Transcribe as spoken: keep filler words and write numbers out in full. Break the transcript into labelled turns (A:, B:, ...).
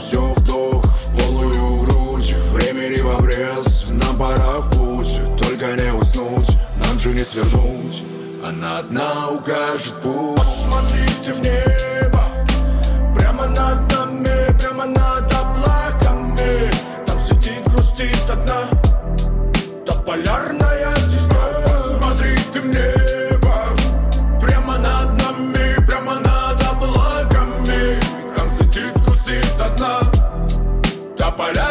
A: все вдох в полную грудь. Времени в обрез, нам пора в путь. Только не уснуть, нам же не свернуть. Она одна укажет путь.
B: Посмотрите в небо, прямо над нами, прямо над облаками. Там сидит, грустит одна тополярная звезда. Посмотрите в небо, прямо над нами, прямо над облаками. Там сидит, грустит одна тополярная.